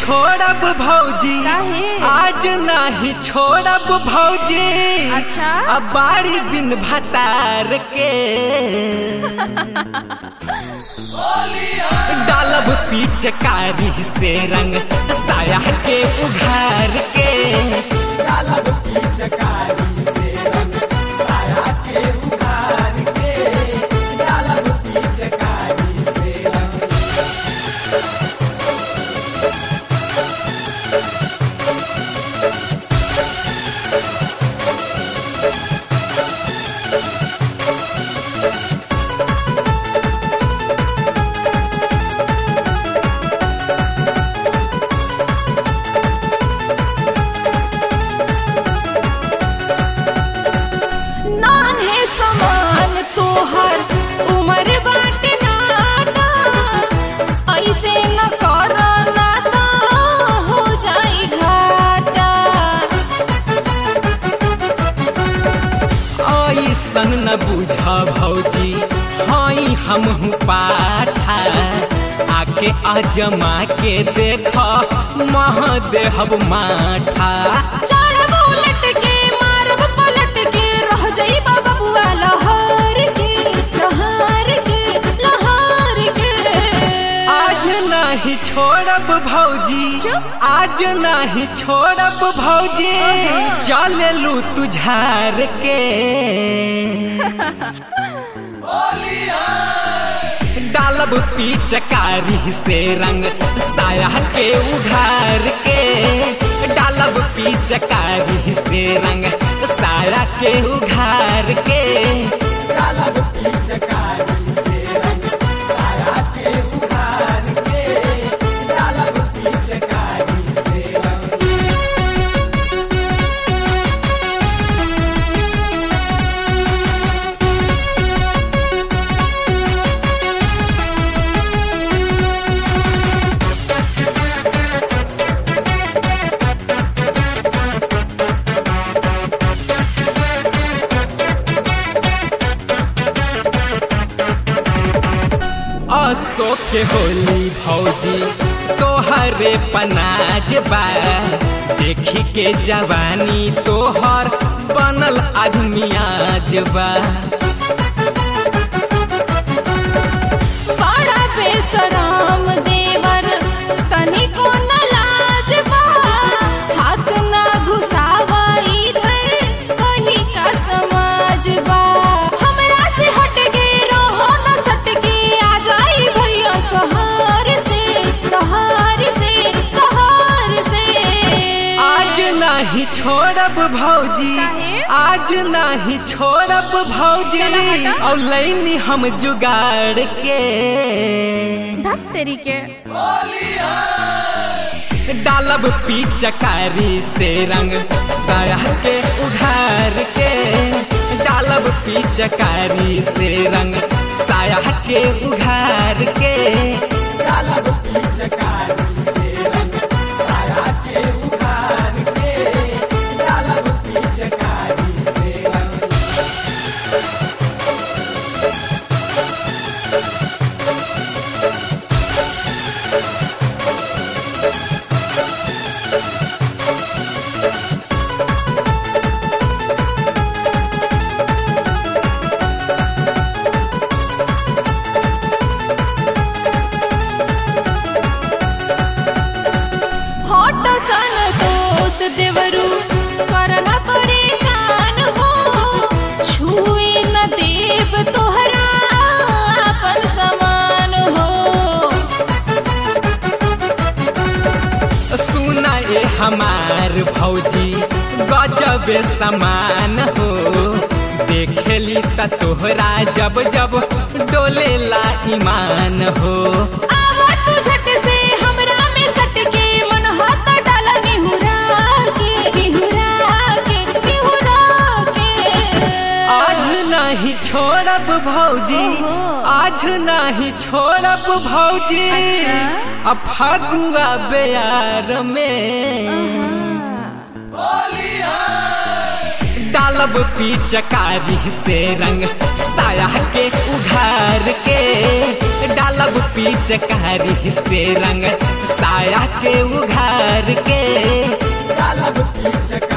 छोड़ब भौजी, आज नहीं छोड़ब भौजी। अच्छा अब बारी बिन भतार के डालब पिचकारी से रंग साया के उघार के, डालब पिचकारी से रंग साया के उघार के, डालब पिचकारी से रंग। न बुझा भौजी हाई हमहू पाठा, आके आजमा के देखा मह देहब माठा। चढ़ब उलट के मारब पलट के रह जाई बाबा बुआ लहर के लहर के लहर के। आज नहीं छोड़ब भौजी, आज नहीं छोड़ब भौजी, चले लू तुझार के डालब पिचकारी से रंग साया के उघार के, डालब पिचकारी से रंग साया के उघार के, डालब पिचकारी से रंग साया के उघार के, डालब पिचकारी से रंग। असो के होली भौजी तोहरे पनाज बा, देखी के जवानी तोहर बनल आज मियाज बा। बड़ा बेशरम देवर तनिको न लाज बा, हाथ न घुसावा इधर कहीं का समाज बा। हमरा से हट के रहो न सट के आ जाई भैया सहार से सहार से सहार से। आज नहीं छोड़ब भौजी, आज नहीं छोड़ब भौजी, और लैनी हम जुगाड़ के धत्तरी के डालब पिचकारी से रंग साया के उघार के, डालब पिचकारी से रंग साया के उघार के, डालब पिचकारी से रंग साया के उघार के, डालब पिचकारी से रंग। हट सन दोस्त देवरू करना परेशान हो, छुए न देव तोहरा अपन समान हो। सुना ए हमार भौजी गजब समान हो, देखेली त तोहरा जब जब डोलेला ईमान हो। आवा तू झट से हमरा में सट के मन हाथ डाला निहुरा के निहुरा के निहुरा के। आज नहीं छोड़ब भौजी, आज नहीं छोड़ब भौजी, अब फगुआ बेयार में डालब पिचकारी से रंग साया साया के उघार के डालब पिचकारी से रंग साया के उघार के डालब पिचकारी